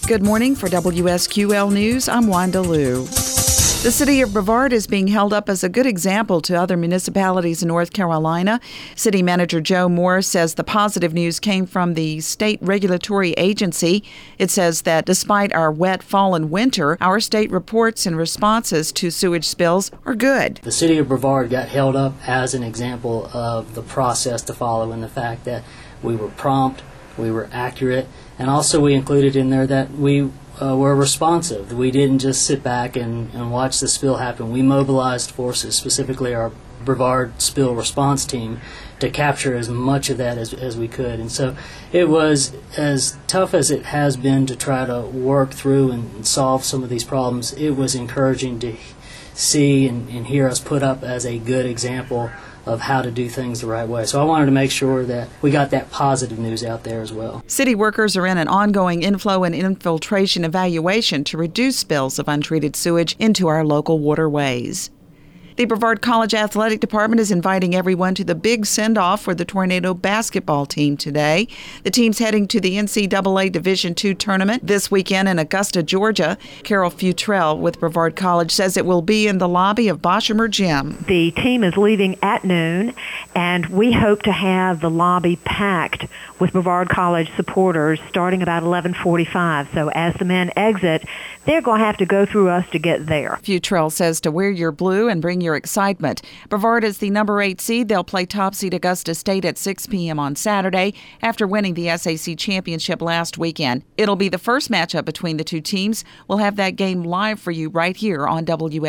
Good morning. For WSQL News, I'm Wanda Liu. The city of Brevard is being held up as a good example to other municipalities in North Carolina. City Manager Joe Moore says the positive news came from the state regulatory agency. It says that despite our wet fall and winter, our state reports and responses to sewage spills are good. The city of Brevard got held up as an example of the process to follow, and the fact that we were prompt, we were accurate, and also we included in there that we were responsive. We didn't just sit back and watch the spill happen. We mobilized forces, specifically our Brevard Spill Response Team, to capture as much of that as we could. And so it was as tough as it has been to try to work through and solve some of these problems. It was encouraging to see and hear us put up as a good example of how to do things the right way. So I wanted to make sure that we got that positive news out there as well. City workers are in an ongoing inflow and infiltration evaluation to reduce spills of untreated sewage into our local waterways. The Brevard College Athletic Department is inviting everyone to the big send-off for the Tornado basketball team today. The team's heading to the NCAA Division II tournament this weekend in Augusta, Georgia. Carol Futrell with Brevard College says it will be in the lobby of Boshamer Gym. The team is leaving at noon, and we hope to have the lobby packed with Brevard College supporters starting about 11:45. So as the men exit, they're going to have to go through us to get there. Futrell says to wear your blue and bring your excitement. Brevard is the number 8 seed. They'll play top seed Augusta State at 6 p.m. on Saturday after winning the SAC championship last weekend. It'll be the first matchup between the two teams. We'll have that game live for you right here on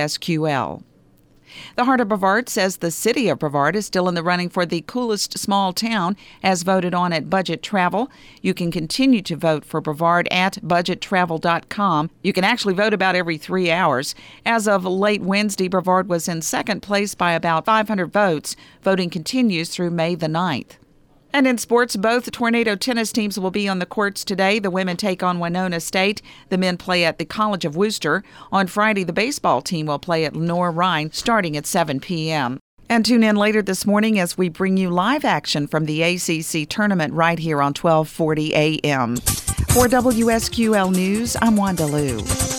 WSQL. The Heart of Brevard says the city of Brevard is still in the running for the coolest small town as voted on at Budget Travel. You can continue to vote for Brevard at budgettravel.com. You can actually vote about every 3 hours. As of late Wednesday, Brevard was in second place by about 500 votes. Voting continues through May the 9th. And in sports, both Tornado tennis teams will be on the courts today. The women take on Winona State. The men play at the College of Wooster. On Friday, the baseball team will play at Lenoir-Rhyne starting at 7 p.m. And tune in later this morning as we bring you live action from the ACC tournament right here on 1240 a.m. For WSQL News, I'm Wanda Liu.